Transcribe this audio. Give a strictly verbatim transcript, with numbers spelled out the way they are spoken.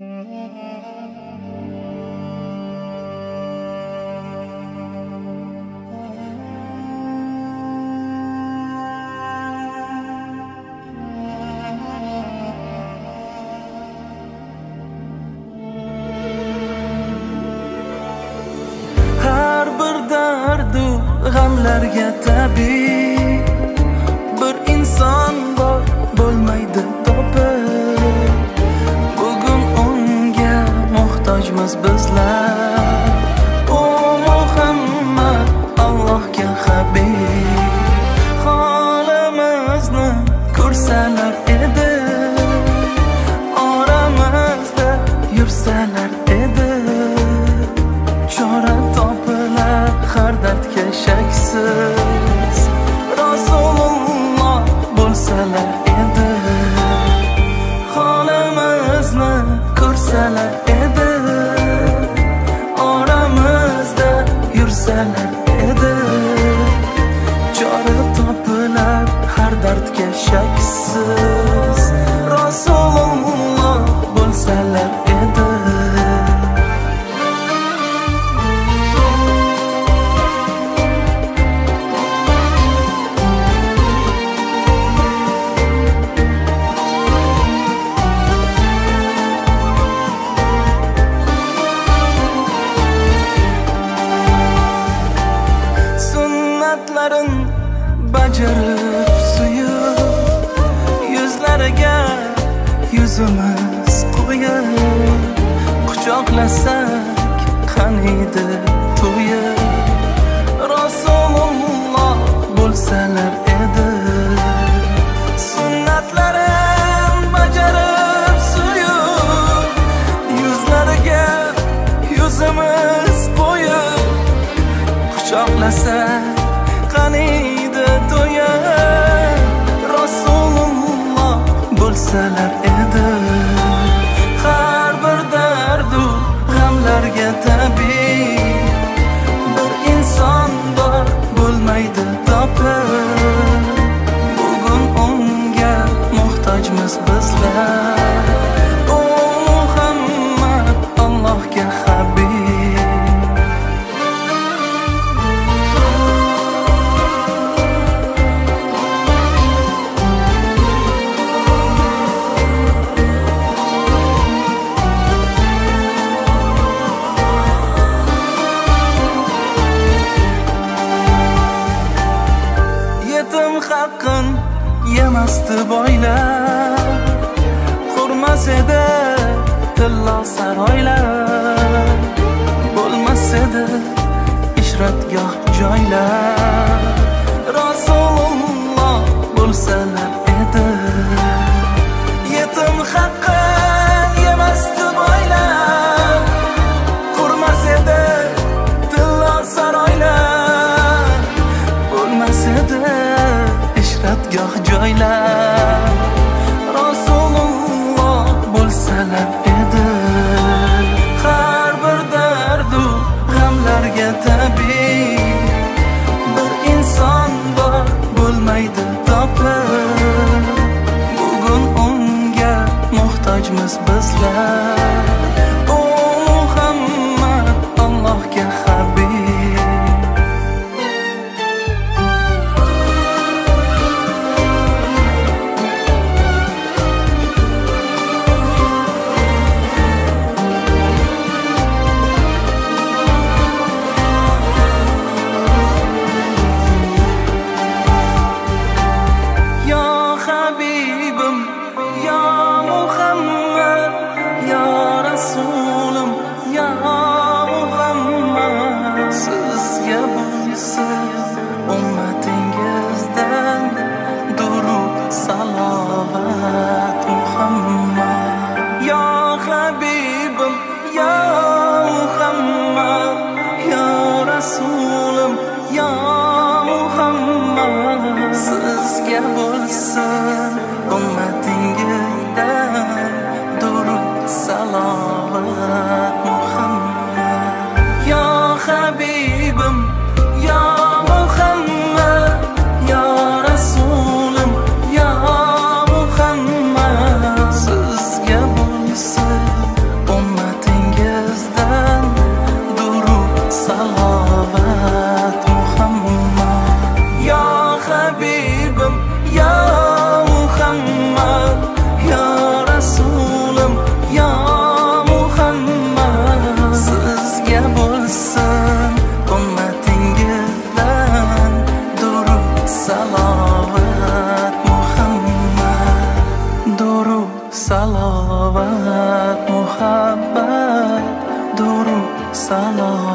Har bir dardu g'amlarga tabiiy bir inson bor bo'lmaydi topib. Bugun unga muhtojmiz bizlar. O Muhammad Allohga habib, holimizni ko'rsalar edi, oramizda yursalar edi. Chora topilar har dardga shaksiz, Rasululloh bo'lsalar edi, holimizni ko'rsalar edi, oramizda yursalar edi. Chora topilar har dardga shaksiz, Rasululloh bo'lsalar edi. Bajarib suyub, yuzlariga yuzimiz qo'yib, quchoqlasak qaniydi to'yib, Rasululloh bo'lsalar edi. Sunnatlarim bajarib suyub, yuzlariga yuzimiz qo'yib, quchoqlasak qaniydi to'yib, Rasululloh bo'lsalar edi. Har bir dardu g'amlarga tabiiy bir inson bor bo'lmaydi topib. Bugun unga muhtojmiz bizlar. O Muhammad Allohga habib. Haqqin yemasdi boylar, qurmas edi tillo saroylar, bo'lmas edi ishratgoh joylar, Rasululloh bo'lsalar edi. Yetim haqqin yemasdi boylar, qurmas edi tillo saroylar, bo'lmas edi ishratgoh joylar, Rasululloh bo'lsalar edi. Har bir dardu g'amlarga tabiiy bir inson bor bo'lmaydi topib. Bugun unga muhtojmiz bizlar. O Muhammad Allohga habib. Habibim, ya Muhammad, ya salom.